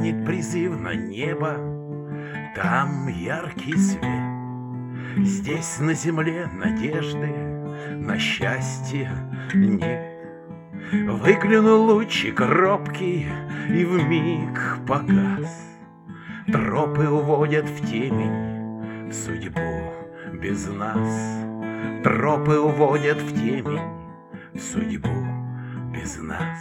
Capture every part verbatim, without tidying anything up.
Манит призывно небо, там яркий свет. Здесь на земле надежды на счастье нет. Выглянул лучик робкий и вмиг погас. Тропы уводят в темень, в судьбу без нас. Тропы уводят в темень, в судьбу без нас.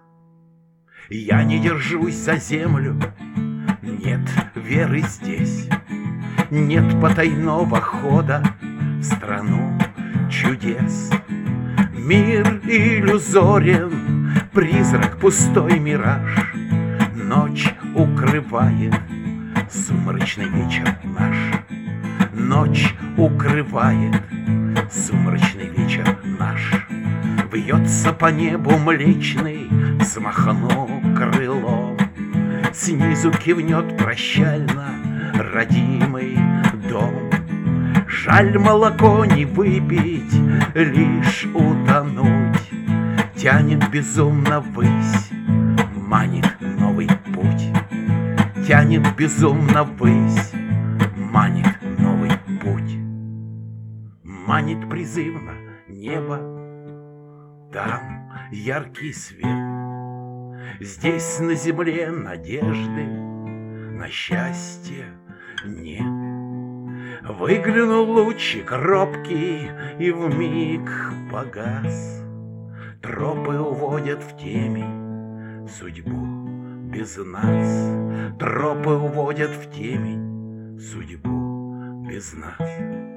Я не держусь за землю, нет веры здесь. Нет потайного хода в страну чудес. Мир иллюзорен, призрак, пустой мираж. Ночь укрывает сумрачный вечер наш. Ночь укрывает сумрачный вечер наш. Вьется по небу млечный, взмахнув крылом. Снизу кивнет прощально родимый дом. Жаль молоко не выпить, лишь утонуть. Тянет безумно ввысь, манит новый путь. Тянет безумно ввысь, манит новый путь. Манит призывно небо, там яркий свет. Здесь на земле надежды на счастье нет. Выглянул лучик робкий и вмиг погас. Тропы уводят в темень судьбу без нас. Тропы уводят в темень судьбу без нас.